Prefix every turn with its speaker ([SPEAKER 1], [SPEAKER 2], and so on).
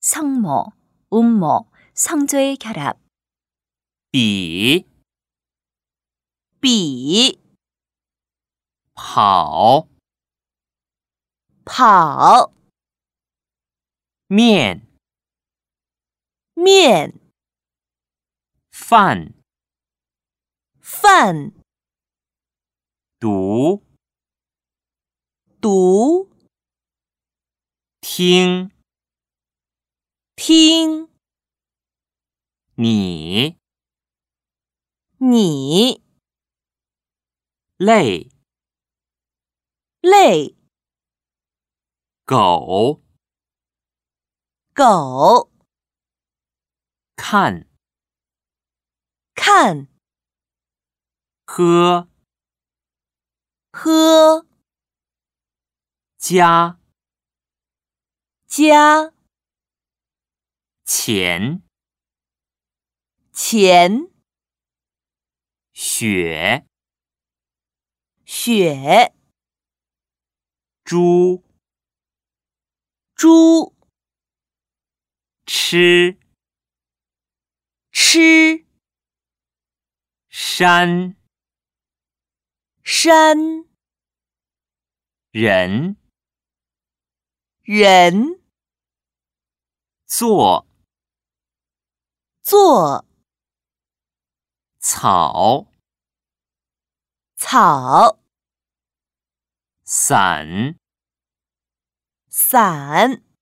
[SPEAKER 1] 성모, 음모, 성조의 결합.
[SPEAKER 2] 比
[SPEAKER 3] 比
[SPEAKER 2] 跑
[SPEAKER 3] 跑
[SPEAKER 2] 面
[SPEAKER 3] 面
[SPEAKER 2] 饭
[SPEAKER 3] 饭
[SPEAKER 2] 读
[SPEAKER 3] 读
[SPEAKER 2] 听
[SPEAKER 3] 听
[SPEAKER 2] 你
[SPEAKER 3] 你
[SPEAKER 2] 累
[SPEAKER 3] 累
[SPEAKER 2] 狗
[SPEAKER 3] 狗
[SPEAKER 2] 看
[SPEAKER 3] 看
[SPEAKER 2] 喝
[SPEAKER 3] 喝
[SPEAKER 2] 加
[SPEAKER 3] 加
[SPEAKER 2] 钱
[SPEAKER 3] 钱
[SPEAKER 2] 雪
[SPEAKER 3] 雪
[SPEAKER 2] 猪
[SPEAKER 3] 猪
[SPEAKER 2] 吃
[SPEAKER 3] 吃
[SPEAKER 2] 山
[SPEAKER 3] 山
[SPEAKER 2] 人
[SPEAKER 3] 人
[SPEAKER 2] 做
[SPEAKER 3] 做
[SPEAKER 2] 草
[SPEAKER 3] 草
[SPEAKER 2] 伞
[SPEAKER 3] 伞